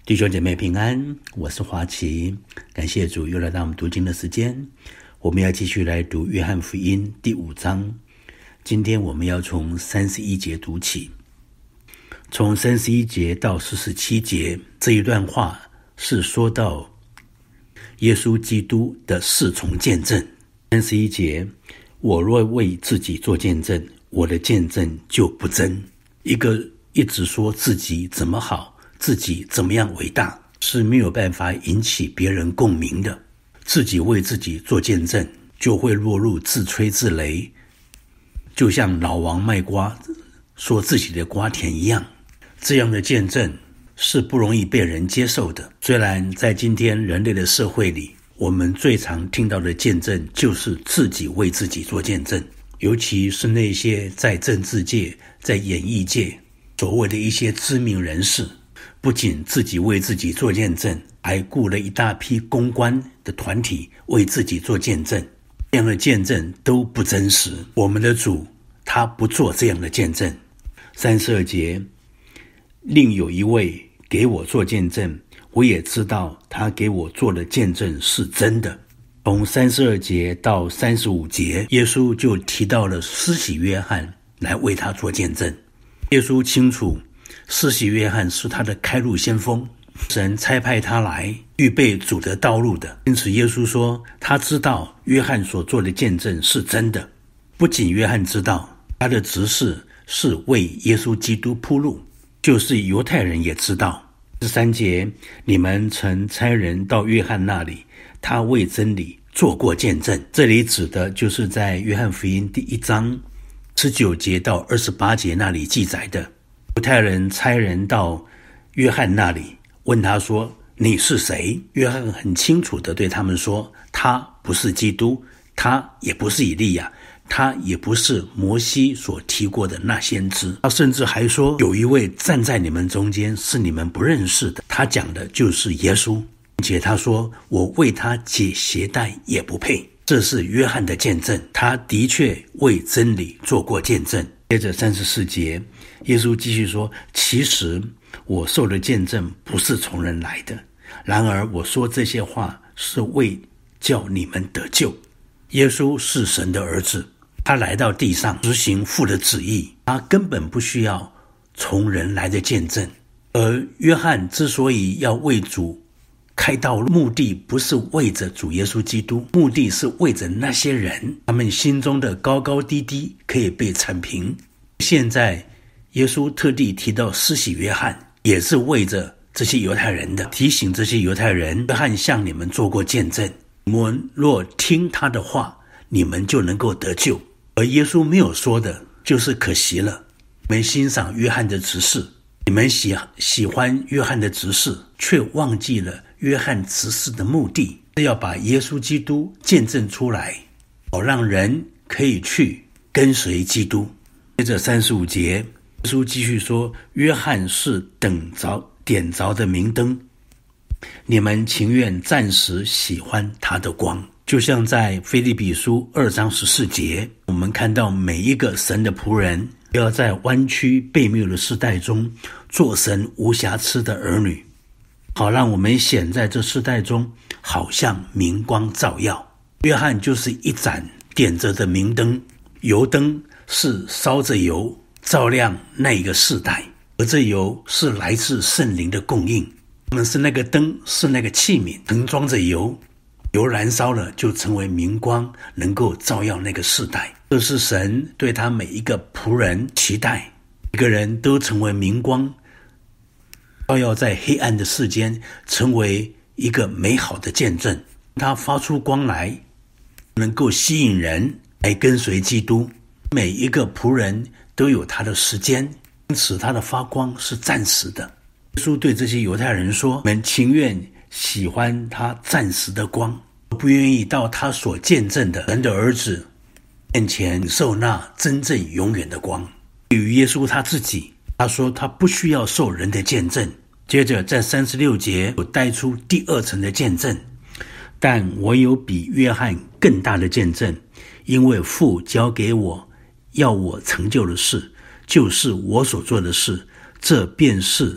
弟兄姐妹平安，我是华奇，感谢主又来到我们读经的时间。我们要继续来读约翰福音第5章，今天我们要从31节读起。从31节到47节这一段话是说到耶稣基督的4重见证。31节，我若为自己做见证，我的见证就不真。一个一直说自己怎么好，自己怎么样伟大，是没有办法引起别人共鸣的。自己为自己做见证，就会落入自吹自擂，就像老王卖瓜说自己的瓜甜一样。这样的见证是不容易被人接受的。虽然在今天人类的社会里，我们最常听到的见证就是自己为自己做见证，尤其是那些在政治界、在演艺界所谓的一些知名人士，不仅自己为自己做见证，还雇了一大批公关的团体为自己做见证。这样的见证都不真实。我们的主他不做这样的见证。32节，另有一位给我做见证，我也知道他给我做的见证是真的。从32节到35节，耶稣就提到了施洗约翰来为他做见证。耶稣清楚施洗约翰是他的开路先锋，神差派他来预备主的道路的。因此耶稣说他知道约翰所做的见证是真的。不仅约翰知道，他的执事是为耶稣基督铺路，就是犹太人也知道。13节，你们曾差人到约翰那里，他为真理做过见证。这里指的就是在约翰福音第1章19节到28节那里记载的。犹太人差人到约翰那里，问他说，你是谁？约翰很清楚地对他们说，他不是基督，他也不是以利亚，他也不是摩西所提过的那先知。他甚至还说，有一位站在你们中间是你们不认识的。他讲的就是耶稣，并且他说，我为他解鞋带也不配。这是约翰的见证，他的确为真理做过见证。接着34节，耶稣继续说，其实我受的见证不是从人来的，然而我说这些话是为叫你们得救。耶稣是神的儿子，他来到地上执行父的旨意，他根本不需要从人来的见证。而约翰之所以要为主开道路，目的不是为着主耶稣基督，目的是为着那些人，他们心中的高高低低可以被铲平。现在耶稣特地提到施洗约翰，也是为着这些犹太人的，提醒这些犹太人，约翰向你们做过见证，你们若听他的话，你们就能够得救。而耶稣没有说的就是可惜了，你们欣赏约翰的执事，你们喜欢约翰的执事，却忘记了约翰执事的目的是要把耶稣基督见证出来，好让人可以去跟随基督。接着35节，耶稣继续说，约翰是点着的明灯，你们情愿暂时喜欢他的光。就像在腓立比书2章14节，我们看到每一个神的仆人要在弯曲悖谬的世代中做神无瑕疵的儿女，好让我们显在这世代中好像明光照耀。约翰就是一盏点着的明灯，油灯是烧着油照亮那一个世代，而这油是来自圣灵的供应。我们是那个灯，是那个器皿，盛装着油，油燃烧了就成为明光，能够照耀那个世代。这是神对他每一个仆人期待，每个人都成为明光，照耀在黑暗的世间，成为一个美好的见证。他发出光来，能够吸引人来跟随基督。每一个仆人都有他的时间，因此他的发光是暂时的。耶稣对这些犹太人说，我们情愿喜欢他暂时的光，不愿意到他所见证的神的儿子面前受那真正永远的光。对于耶稣他自己，他说他不需要受人的见证。接着在36节有带出第2层的见证，但我有比约翰更大的见证，因为父交给我要我成就的事，就是我所做的事，这便是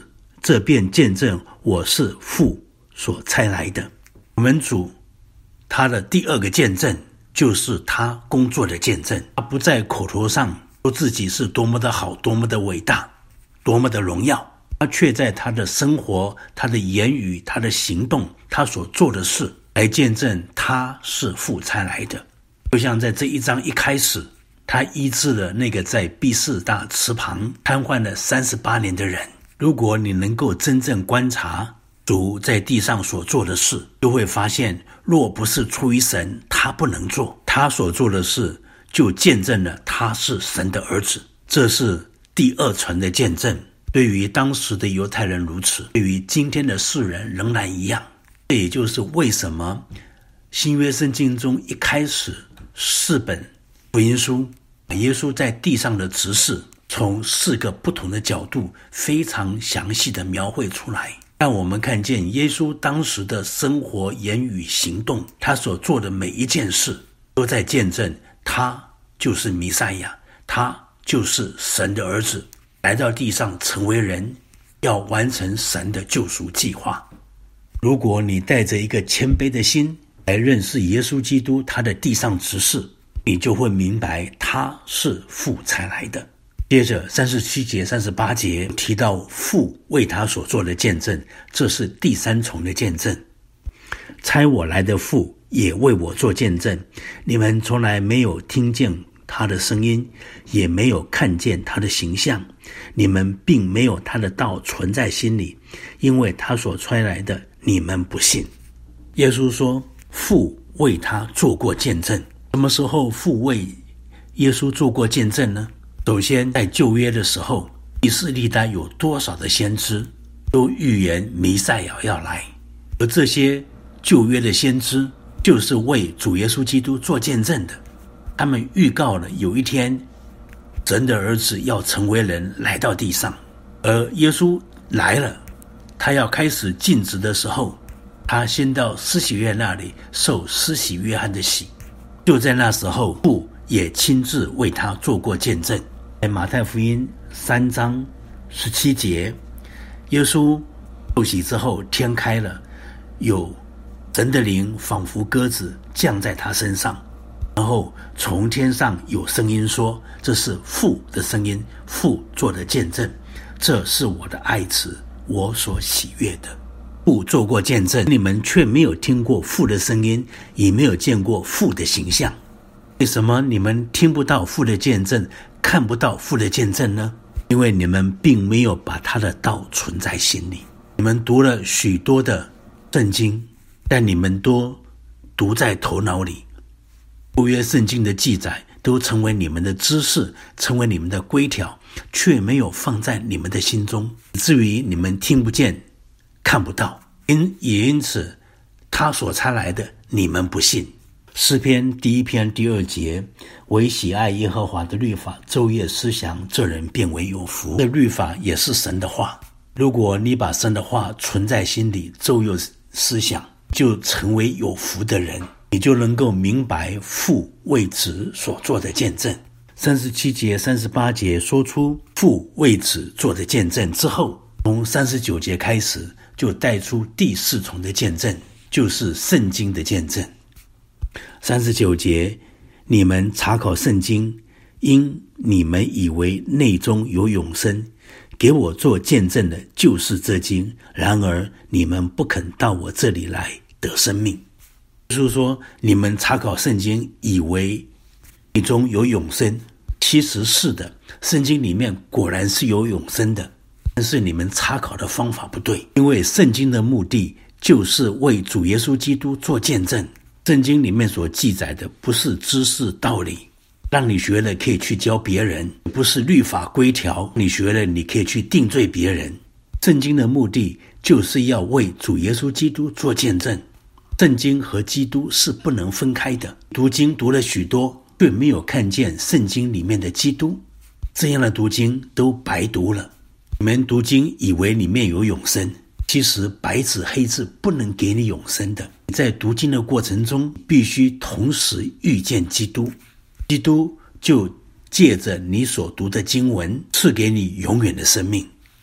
这便见证我是父所差来的。我们主他的第二个见证就是他工作的见证，他不在口头上说自己是多么的好，多么的伟大，多么的荣耀，他却在他的生活，他的言语，他的行动，他所做的事来见证他是父差来的。就像在这一章一开始，他医治了那个在毕士大池旁瘫痪了38年的人。如果你能够真正观察主在地上所做的事，就会发现若不是出于神，他不能做。他所做的事就见证了他是神的儿子，这是第二层的见证。对于当时的犹太人如此，对于今天的世人仍然一样。这也就是为什么新约圣经中一开始4本福音书，把耶稣在地上的执事从4个不同的角度非常详细的描绘出来，让我们看见耶稣当时的生活、言语、行动，他所做的每一件事都在见证他就是弥赛亚，他就是神的儿子，来到地上成为人，要完成神的救赎计划。如果你带着一个谦卑的心来认识耶稣基督他的地上执事，你就会明白他是父差来的。接着37节38节提到父为他所做的见证，这是第3重的见证。差我来的父也为我做见证，你们从来没有听见他的声音，也没有看见他的形象，你们并没有他的道存在心里，因为他所差来的你们不信。耶稣说父为他做过见证。什么时候父为耶稣做过见证呢？首先在旧约的时候，历世历代有多少的先知都预言弥赛亚要来，而这些旧约的先知就是为主耶稣基督做见证的。他们预告了有一天神的儿子要成为人来到地上，而耶稣来了，他要开始尽职的时候，他先到施洗约翰那里受施洗约翰的洗。就在那时候，父也亲自为他做过见证。在马太福音3章17节，耶稣受洗之后，天开了，有神的灵仿佛鸽子降在他身上，然后从天上有声音说，这是父的声音，父做的见证，这是我的爱子，我所喜悦的。父做过见证，你们却没有听过父的声音，也没有见过父的形象。为什么你们听不到父的见证，看不到父的见证呢？因为你们并没有把他的道存在心里。你们读了许多的圣经，但你们都读在头脑里。旧约圣经的记载都成为你们的知识，成为你们的规条，却没有放在你们的心中，以至于你们听不见看不到。也因此他所差来的你们不信。诗篇第1篇第2节，唯喜爱耶和华的律法，昼夜思想，这人便为有福。这律法也是神的话，如果你把神的话存在心里，昼夜思想，就成为有福的人，你就能够明白父为子所做的见证。37节38节说出父为子做的见证之后，从39节开始就带出第4重的见证，就是圣经的见证。39节，你们查考圣经，因你们以为内中有永生，给我做见证的就是这经，然而你们不肯到我这里来得生命。就是说，你们查考圣经以为内中有永生，其实是的，圣经里面果然是有永生的，但是你们查考的方法不对。因为圣经的目的就是为主耶稣基督做见证，圣经里面所记载的不是知识道理，让你学了可以去教别人，不是律法规条，你学了你可以去定罪别人。圣经的目的就是要为主耶稣基督做见证，圣经和基督是不能分开的。读经读了许多，却没有看见圣经里面的基督，这样的读经都白读了。你们读经以为里面有永生，其实白纸黑字不能给你永生的。你在读经的过程中必须同时遇见基督，基督就借着你所读的经文赐给你永远的生命。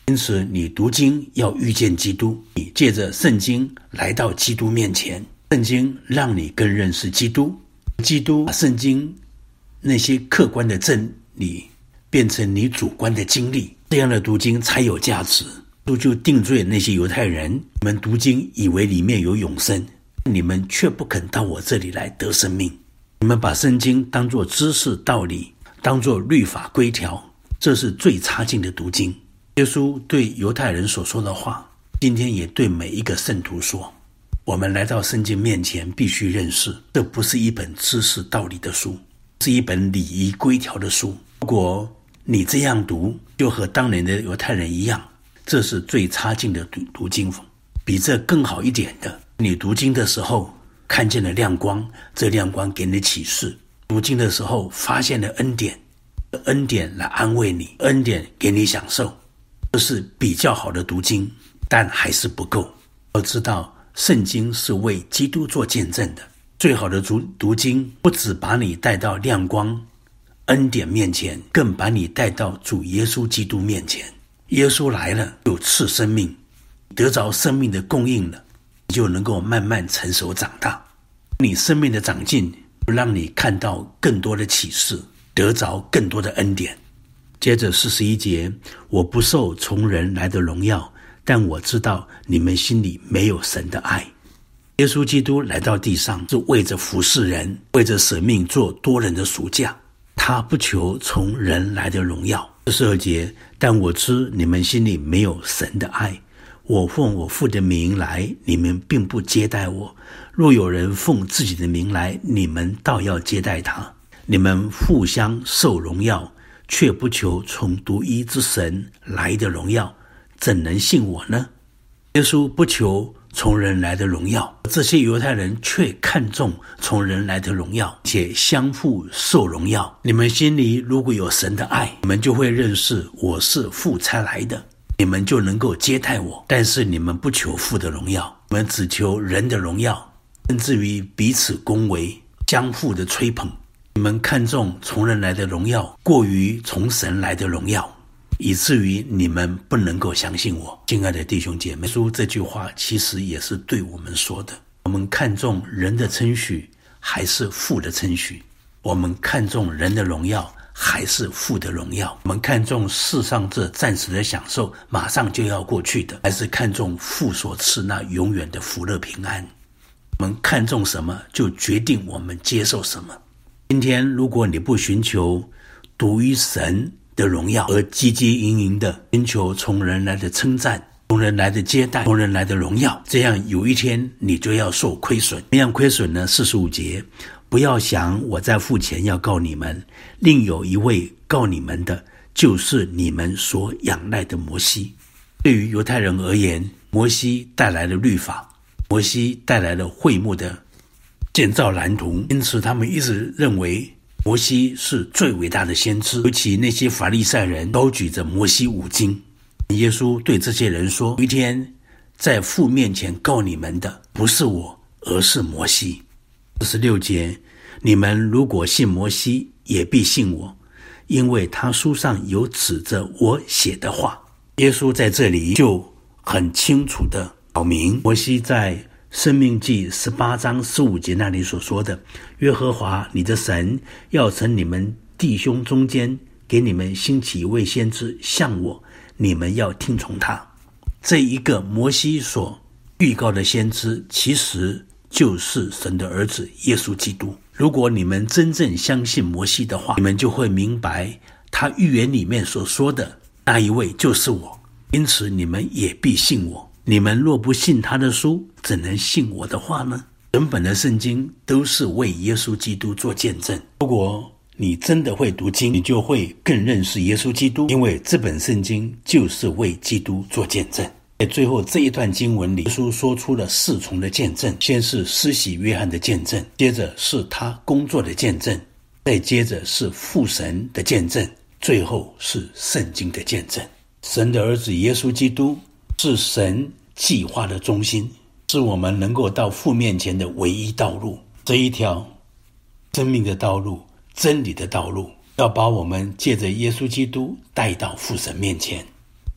因此你读经要遇见基督，你借着圣经来到基督面前，圣经让你更认识基督，基督把圣经那些客观的真理变成你主观的经历，这样的读经才有价值。主就定罪那些犹太人，你们读经以为里面有永生，你们却不肯到我这里来得生命。你们把圣经当作知识道理，当作律法规条，这是最差劲的读经。耶稣对犹太人所说的话，今天也对每一个圣徒说，我们来到圣经面前必须认识，这不是一本知识道理的书，是一本礼仪规条的书。如果你这样读，就和当年的犹太人一样，这是最差劲的读经。比这更好一点的，你读经的时候看见了亮光，这亮光给你启示，读经的时候发现了恩典，恩典来安慰你，恩典给你享受，这是比较好的读经，但还是不够。要知道圣经是为基督做见证的，最好的读经不只把你带到亮光恩典面前，更把你带到主耶稣基督面前。耶稣来了就赐生命，得着生命的供应了，你就能够慢慢成熟长大。你生命的长进让你看到更多的启示，得着更多的恩典。接着41节，我不受从人来的荣耀，但我知道你们心里没有神的爱。耶稣基督来到地上是为着服侍人，为着舍命做多人的赎价，他不求从人来的荣耀。42节，但我知你们心里没有神的爱，我奉我父的名来，你们并不接待我，若有人奉自己的名来，你们倒要接待他。你们互相受荣耀，却不求从独一之神来的荣耀，怎能信我呢？耶稣不求从人来的荣耀，这些犹太人却看重从人来的荣耀，且相互受荣耀。你们心里如果有神的爱，你们就会认识我是父差来的，你们就能够接待我。但是你们不求父的荣耀，你们只求人的荣耀，甚至于彼此恭维，相互的吹捧。你们看重从人来的荣耀，过于从神来的荣耀，以至于你们不能够相信我。亲爱的弟兄姐妹，耶稣这句话其实也是对我们说的。我们看重人的称许还是父的称许？我们看重人的荣耀还是父的荣耀？我们看重世上这暂时的享受马上就要过去的，还是看重父所赐那永远的福乐平安？我们看重什么，就决定我们接受什么。今天如果你不寻求独一神的荣耀，而汲汲营营的寻求从人来的称赞，从人来的接待，从人来的荣耀，这样有一天你就要受亏损。怎样亏损呢？45节，不要想我在父前要告你们，另有一位告你们的，就是你们所仰赖的摩西。对于犹太人而言，摩西带来了律法，摩西带来了会幕的建造蓝图，因此他们一直认为摩西是最伟大的先知，尤其那些法利赛人高举着摩西五经。耶稣对这些人说，有一天在父面前告你们的不是我，而是摩西。46节，你们如果信摩西，也必信我，因为他书上有指着我写的话。耶稣在这里就很清楚地表明，摩西在申命记18章15节那里所说的，耶和华你的神要从你们弟兄中间给你们兴起一位先知像我，你们要听从他。这一个摩西所预告的先知，其实就是神的儿子耶稣基督。如果你们真正相信摩西的话，你们就会明白他预言里面所说的那一位就是我，因此你们也必信我。你们若不信他的书，怎能信我的话呢？整本的圣经都是为耶稣基督做见证。如果你真的会读经，你就会更认识耶稣基督，因为这本圣经就是为基督做见证。在最后这一段经文里，耶稣说出了4重的见证，先是施洗约翰的见证，接着是他工作的见证，再接着是父神的见证，最后是圣经的见证。神的儿子耶稣基督是神计划的中心，是我们能够到父面前的唯一道路。这一条生命的道路，真理的道路，要把我们借着耶稣基督带到父神面前。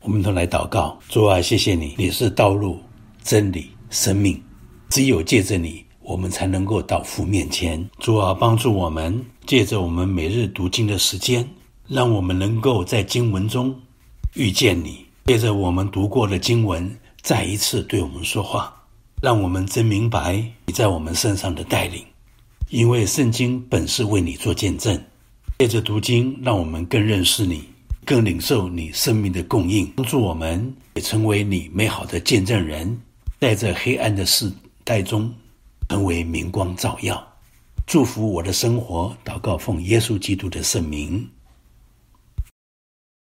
我们都来祷告。主啊，谢谢你，你是道路、真理、生命，只有借着你，我们才能够到父面前。主啊，帮助我们，借着我们每日读经的时间，让我们能够在经文中遇见你，借着我们读过的经文，再一次对我们说话，让我们真明白你在我们身上的带领。因为圣经本是为你做见证，借着读经，让我们更认识你，更领受你生命的供应，帮助我们也成为你美好的见证人，在这黑暗的世代中成为明光照耀。祝福我的生活，祷告奉耶稣基督的圣名，